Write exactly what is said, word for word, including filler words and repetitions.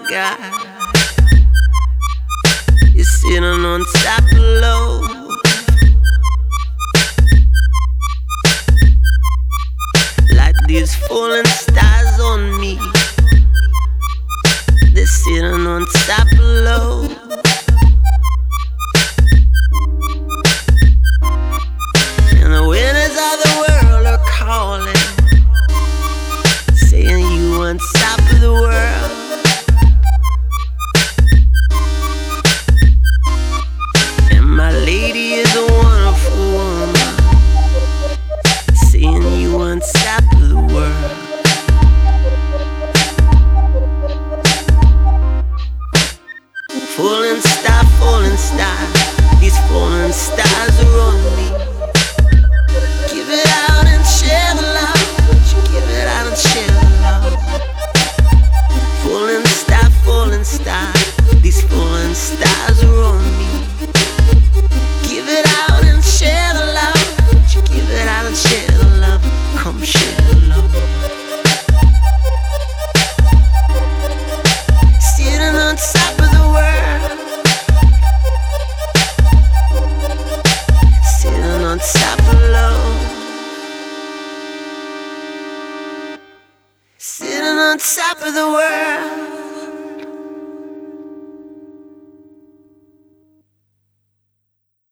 God. You're sitting on top of love. Like these falling stars on me. They're sitting on top of love. And the winners of the world are calling, saying you on top of the world. And my lady is a wonderful woman, saying you on top of the world. Falling star, falling star, these falling stars are on me. Give it out and share the love. Give it out and share the love. Falling star, falling star, these falling stars are on me. Give it out and share the love. Give it out and share the love. Come share the love. Sitting on top of the world, sitting on top of love, sitting on top of the world.